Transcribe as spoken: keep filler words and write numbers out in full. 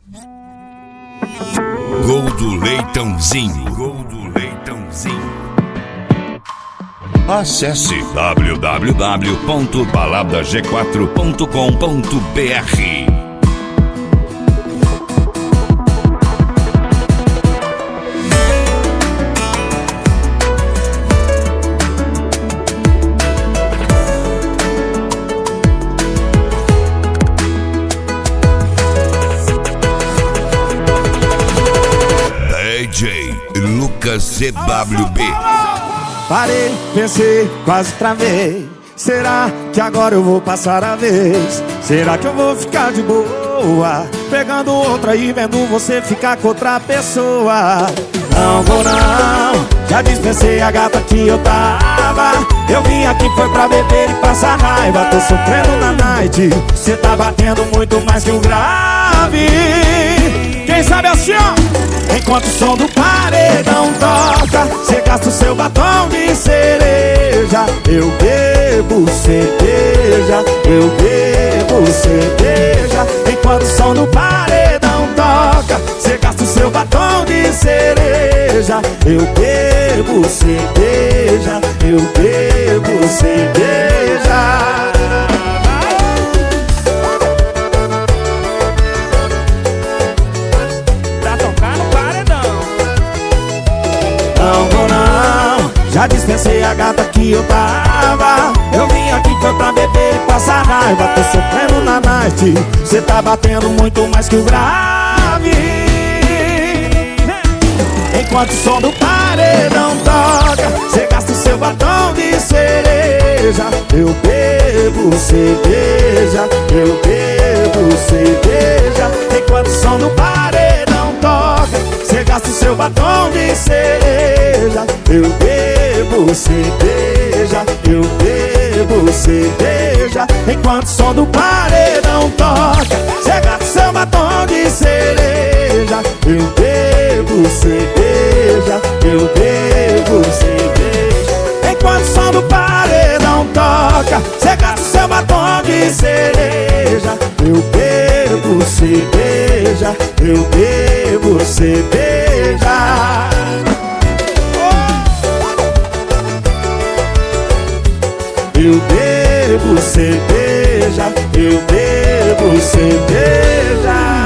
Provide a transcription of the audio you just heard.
Gol do Leitãozinho. Gol do Leitãozinho. Acesse w w w ponto balada g quatro ponto com ponto b r. D J Lucas C W B. Parei, pensei, quase travei. Será que agora eu vou passar a vez? Será que eu vou ficar de boa pegando outra e vendo você ficar com outra pessoa? Não vou não, já dispensei a gata que eu tava. Eu vim aqui foi pra beber e passar raiva. Tô sofrendo na night, cê tá batendo muito mais que o grave. Quem sabe assim, ó. Enquanto o som do paredão toca, cê gasta o seu batom de cereja. Eu bebo cerveja, eu bebo cerveja. Enquanto o som do paredão toca, cê gasta o seu batom de cereja. Eu bebo cerveja, eu bebo cerveja. Não vou não, já dispensei a gata que eu tava. Eu vim aqui foi pra beber e passar raiva. Tô sofrendo na night, cê tá batendo muito mais que o grave. Enquanto o som do paredão toca, cê gasta o seu batom de cereja. Eu bebo cerveja, eu bebo cerveja. Enquanto o som do paredão toca, cê gasta o seu batom de cereja. Eu bebo cerveja, eu bebo cerveja. Enquanto o som do paredão toca, cê gasta o seu batom de cereja. Eu bebo cerveja, eu bebo cerveja. Enquanto o som do paredão toca, cê gasta o seu batom de cereja. Eu bebo cerveja, eu bebo cerveja. Eu bebo cerveja, eu bebo cerveja.